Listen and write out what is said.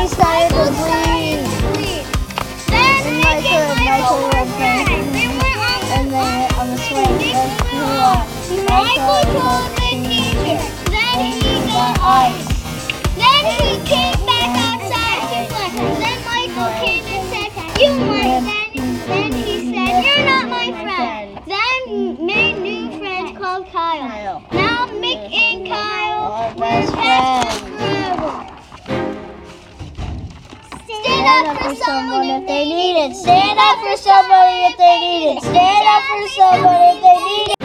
he started to bleed. Then And Mick and Michael were went friends. They went and then on the swing. Michael told the teacher. Then he got ice. Then he came back outside to play. Then Michael came and said, "You want that?" Then he said, "You're not my friend." Then made new friends called Kyle. Now Mick and Kyle were best forever. Stand up for someone if they need it. Stand up for somebody if they need it. Stand up for somebody if they need it.